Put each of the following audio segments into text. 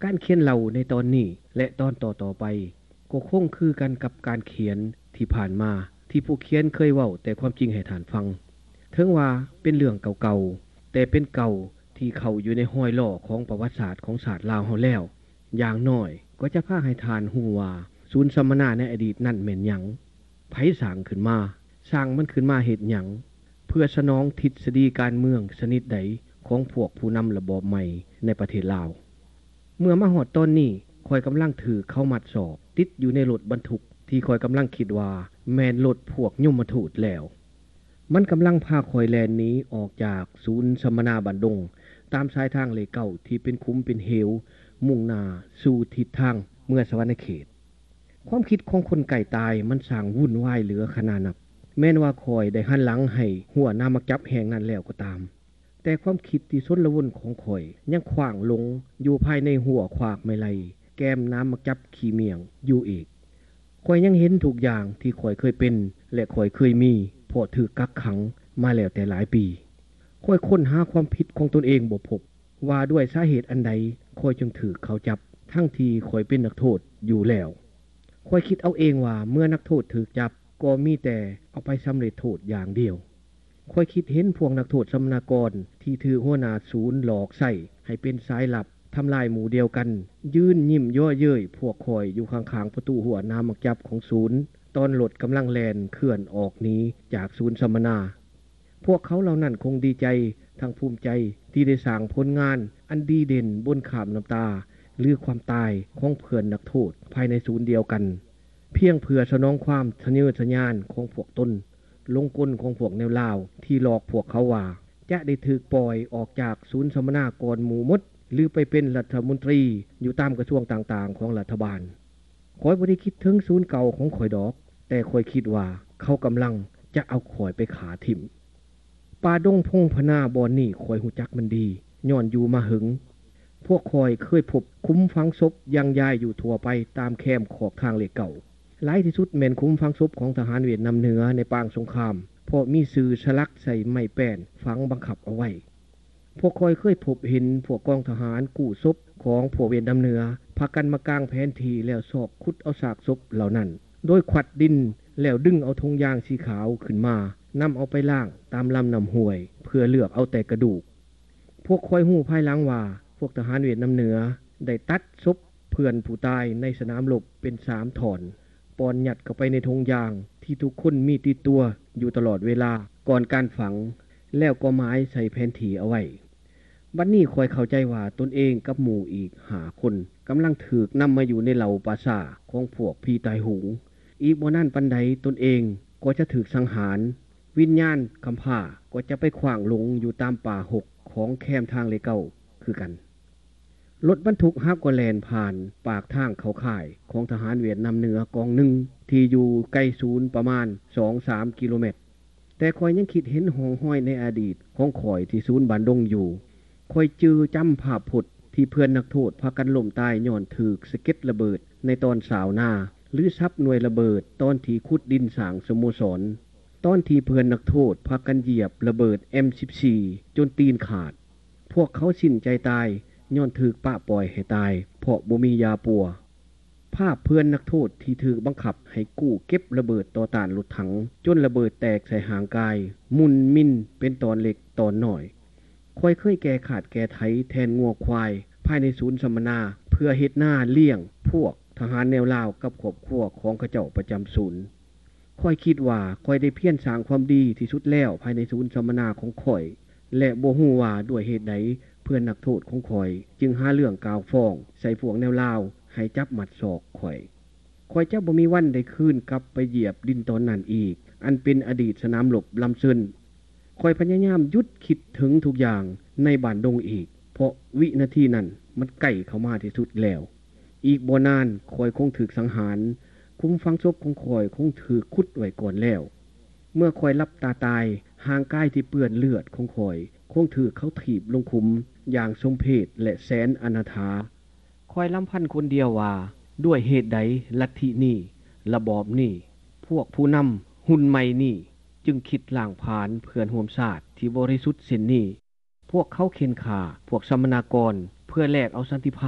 การเขียนเล่าในตอนนี้และตอนต่อๆไปก็คงคือกันกับการเขียนที่ผ่านมาที่ผู้เขียนเคยเว้าแต่ความจริงให้ท่านฟังถึงว่าเป็นเรื่องเก่าๆแต่เป็นเก่าที่เข้าอยู่ในห้อยล่อของประวัติศาสตร์ของศาสตร์ลาวเฮาแล้วอย่างน้อยก็จะพาให้ทานฮู้ว่าศูนย์สัมมนาในอดีตนั่นแม่นหยังไผสร้างขึ้นมาสร้างมันขึ้นมาเฮ็ดหยังเพื่อสนองทฤษฎีการเมืองชนิดใดของพวกผู้นำระบอบใหม่ในประเทศลาวเมื่อมาฮอดตอนนี้ข้อยกำลังถือเข้ามัดสอบติดอยู่ในรถบรรทุกที่ข้อยกำลังคิดว่าแม่นรถพวกยมทูตแล้วมันกำลังพาข้อยแล่นหนีออกจากศูนย์สัมมนาบันดงตามสายทางเลเก่าที่เป็นคุ้มเป็นเหวมุ่งหน้าสู่ทิศทางเมื่อสวรรณเขตความคิดของคนไก่ตายมันสร้างวุ่นวายเหลือขนานับแม้นว่าข้อยได้หันหลังให้หัวหน้ามักจับแห่งนั้นแล้วก็ตามแต่ความคิดที่สนละวนของข่อยยังขว้างลงอยู่ภายในหัวขวากไม่ไลแก้มน้ำมักจับขี้เมียงอยู่อีกข่อยยังเห็นทุกอย่างที่ข่อยเคยเป็นและข่อยเคยมีเพราะถูกกักขังมาแล้วแต่หลายปีข่อยค้นหาความผิดของตนเองบ่พบว่าด้วยสาเหตุอันใดข่อยจึงถูกเขาจับทั้งที่ข่อยเป็นนักโทษอยู่แล้วข่อยคิดเอาเองว่าเมื่อนักโทษถูกจับก็มีแต่เอาไปสำเร็จโทษอย่างเดียวข้อยคิดเห็นพวกนักโทษสัมมนากรที่ถือหัวหน้าศูนย์หลอกใส่ให้เป็นสายลับทำลายหมู่เดียวกันยืนยิ้มย่อเย้ยพวกข่อยอยู่ข้างๆประตูหัวหน้ามักจับของศูนย์ตอนรถกำลังแล่นเคลื่อนออกหนีจากศูนย์สัมมนาพวกเขาเหล่านั้นคงดีใจทั้งภูมิใจที่ได้สร้างผลงานอันดีเด่นบนขามน้ำตาหรือความตายของเพื่อนนักโทษภายในศูนย์เดียวกันเพียงเพื่อสนองความทะเยอทะยานของพวกตนลงกลของพวกแนวลาวที่หลอกพวกเขาว่าจะได้ถูกปล่อยออกจากศูนย์สัมมนากรหมู่มดหรือไปเป็นรัฐมนตรีอยู่ตามกระทรวงต่างๆของรัฐบาลข้อยบ่ได้คิดถึงศูนย์เก่าของข้อยดอกแต่ข้อยคิดว่าเขากำลังจะเอาข้อยไปขาทิ่มป่าดงพงพนาบอนนี่ข้อยฮู้จักมันดีย้อนอยู่มาหึงพวกข้อยเคยพบคุ้มฝังศพยังยายอยู่ทั่วไปตามแคมป์ขอบทางเหล็กเก่าหลายที่สุดแม่นคุ้มฝังศพของทหารเวียดนามเหนือในปางสงครามเพราะมีสื่อฉลักใส่ไม้แป้นฝังบังคับเอาไว้พวกคอยเคยพบเห็นพวกกองทหารกู้ศพของพวกเวียดนามเหนือพากันมากางแผนที่แล้วสอบขุดเอาซากศพเหล่านั้นโดยขวัดดินแล้วดึงเอาธงยางสีขาวขึ้นมานำเอาไปล้างตามลำน้ำห้วยเพื่อเลือกเอาแต่กระดูกพวกคอยหู้ภายหลังว่าพวกทหารเวียดนามเหนือได้ตัดศพเพื่อนผู้ตายในสนามรบเป็น3ถอนปอนหยัดเข้าไปในธงยางที่ทุกคนมีติดตัวอยู่ตลอดเวลาก่อนการฝังแล้วก็หมายใส่แผนที่เอาไว้บัดนี้คอยเข้าใจว่าตนเองกับหมู่อีก5คนกำลังถูกนำมาอยู่ในเหล่าปราสาทของพวกพี่ตายหูอีกบ่นานปานใดตนเองก็จะถูกสังหารวิญญาณคำผ้าก็จะไปขว้างลงอยู่ตามป่าหกของแคมทางเลเก่าคือกันรถบรรทุกฮักก็แล่นผ่านปากทางเขาข่ายของทหารเวียดนามเหนือกองหนึ่งที่อยู่ใกล้ศูนย์ประมาณ 2-3 กิโลเมตรแต่คอยยังคิดเห็นหองห้อยในอดีตของข่อยที่ศูนย์บ้านดงอยู่คอยจื้อจำภาพผุดที่เพื่อนนักโทษพากันล้มตายย้อนถูกสะเก็ดระเบิดในตอนสาวนาหรือซับหน่วยระเบิดตอนที่ขุดดินสร้างสโมสรตอนที่เพื่อนนักโทษพากันเหยียบระเบิด M14 จนตีนขาดพวกเขาสิ้นใจตายย้อนถูกปะปล่อยให้ตายเพราะบ่มียาปัวภาพเพื่อนนักโทษที่ถูกบังคับให้กู้เก็บระเบิดต่อต้านรถถังจนระเบิดแตกใส่หางกายมุนมินเป็นตอนเล็กตอนน้อยค่อยเคยแก่ขาดแก่ไถแทนงัวควายภายในศูนย์สัมมนาเพื่อเฮ็ดหน้าเลี้ยงพวกทหารแนวลาวกับครอบครัวของเขาเจ้าประจำศูนย์ค่อยคิดว่าค่อยได้เพียรสร้างความดีที่สุดแล้วภายในศูนย์สัมมนาของข่อยและบ่ฮู้ว่าด้วยเหตุใดเพื่อนนักโทษของข่อยจึงหาเรื่องกล่าวฟ้องใส่พวกแนวลาวให้จับมัดศอกข่อยจะบ่มีวันได้คืนกลับไปเหยียบดินตอนนั้นอีกอันเป็นอดีตสนามรบลำซึนข่อยพยายามหยุดคิดถึงทุกอย่างในบ้านดงอีกเพราะวินาทีนั้นมันใกล้เข้ามาที่สุดแล้วอีกบ่นานข่อยคงถูกสังหารคุ้มฝังศพของข่อยคงถูกขุดไว้ก่อนแล้วเมื่อข่อยลับตาตายห่างกายที่เปื้อนเลือดของข่อยคงถูกเขาถีบลงขุมอย่างสมเพชและแสนอนาถาคอยลำพันคนเดียวว่าด้วยเหตุใดลัทธินี้ระบอบนี้พวกผู้นำหุ่นใหม่นี้จึงคิดล่างผานเพื่อนร่วมชาติที่บริสุทธิ์เส้นนี้พวกเขาเข็นฆ่าพวกสัมมนากรเพื่อแลกเอาสันติภาพ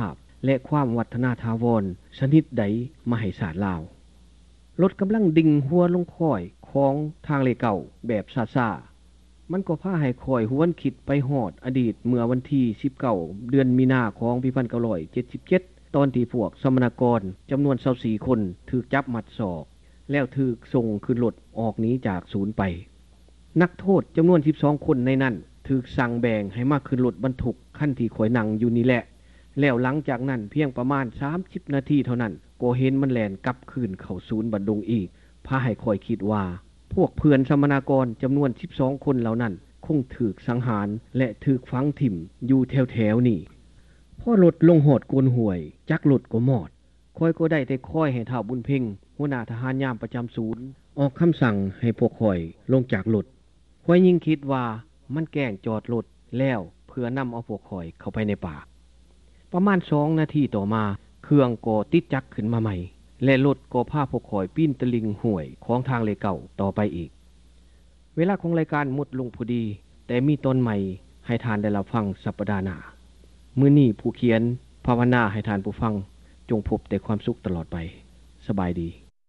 และความวัฒนาถาวรชนิดใดมาให้ศาสตร์ลาวรถกำลังดิ่งหัวลงค่อยของทางเลเก่าแบบซ่าๆมันก็พาให้คอยหวนคิดไปฮอดอดีตเมื่อวันที่19เดือนมีนาของ1977ตอนที่พวกสมณกรจำนวน24คนถูกจับมัดศอกแล้วถูกส่งขึ้นรถออกหนีจากศูนย์ไปนักโทษจำนวน12คนในนั้นถูกสั่งแบ่งให้มาขึ้นรถบรรทุกคันที่ข่อยนั่งอยู่นี่แหละแล้วหลังจากนั้นเพียงประมาณ30นาทีเท่านั้นก็เห็นมันแล่นกลับคืนเข้าศูนย์บัดดงอีกพาให้ข่อยคิดว่าพวกเพื่อนสมณกรจำนวน12คนเหล่านั้นคงถูกสังหารและถูกฝังถิ่มอยู่แถวๆนี่พอรถลงหอดโกนห้วยจักรถก็หมอดข่อยก็ได้แต่คอยให้ท้าวบุญเพ็งหัวหน้าทหารยามประจำศูนย์ออกคำสั่งให้พวกข่อยลงจากรถข่อยยิ่งคิดว่ามันแกล้งจอดรถแล้วเพื่อนำเอาพวกข่อยเข้าไปในป่าประมาณ2นาทีต่อมาเครื่องก็ติดจักรขึ้นมาใหม่และรถก็พาพวกข่อยปีนตะลิงห้วยของทางเลเก่าต่อไปอีกเวลาของรายการหมดลงพอดีแต่มีตอนใหม่ให้ทานได้รับฟังสัปดาห์หน้ามื้อนี้ผู้เขียนภาวนาให้ทานผู้ฟังจงพบแต่ความสุขตลอดไปสบายดี